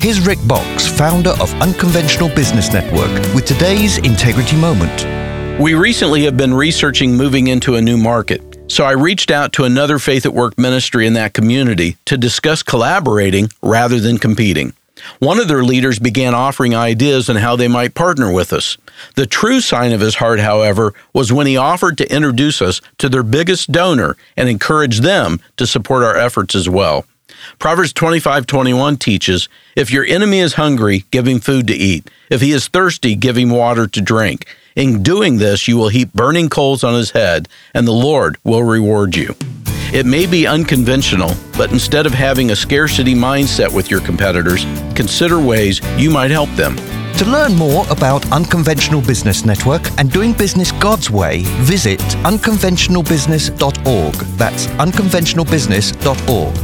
Here's Rick Box, founder of Unconventional Business Network, with today's Integrity Moment. We recently have been researching moving into a new market, so I reached out to another Faith at Work ministry in that community to discuss collaborating rather than competing. One of their leaders began offering ideas on how they might partner with us. The true sign of his heart, however, was when he offered to introduce us to their biggest donor and encourage them to support our efforts as well. Proverbs 25:21 teaches, "If your enemy is hungry, give him food to eat. If he is thirsty, give him water to drink. In doing this, you will heap burning coals on his head, and the Lord will reward you." It may be unconventional, but instead of having a scarcity mindset with your competitors, consider ways you might help them. To learn more about Unconventional Business Network and doing business God's way, visit unconventionalbusiness.org. That's unconventionalbusiness.org.